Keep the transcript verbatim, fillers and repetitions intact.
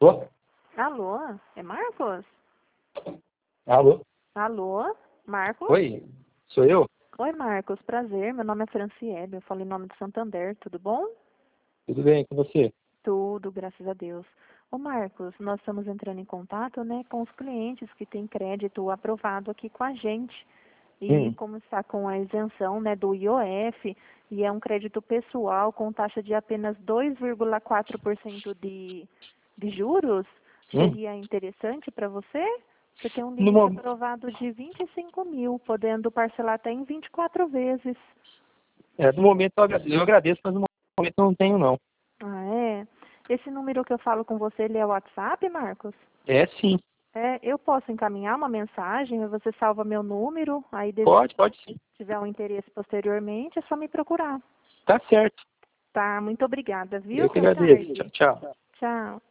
Alô? Alô, é Marcos? Alô? Alô, Marcos? Oi, sou eu? Oi, Marcos, prazer. Meu nome é Franciele, eu falo em nome de Santander, tudo bom? Tudo bem com você? Tudo, graças a Deus. Ô, Marcos, nós estamos entrando em contato, né, com os clientes que têm crédito aprovado aqui com a gente. E Hum, como está com a isenção, né, do I O F, e é um crédito pessoal com taxa de apenas dois vírgula quatro por cento de, de juros, hum. seria interessante para você? Você tem um No, limite mo- aprovado de vinte e cinco mil, podendo parcelar até em vinte e quatro vezes. é, no momento eu agrade- eu agradeço, mas no momento eu não tenho não. Ah, é? Esse número que eu falo com você, ele é o WhatsApp, Marcos? É sim, É, eu posso encaminhar uma mensagem, você salva meu número, aí se pode, pode sim. tiver um interesse posteriormente, é só me procurar. Tá certo. Tá, muito obrigada, viu? Eu que Boa agradeço. tarde. Tchau, tchau. Tchau.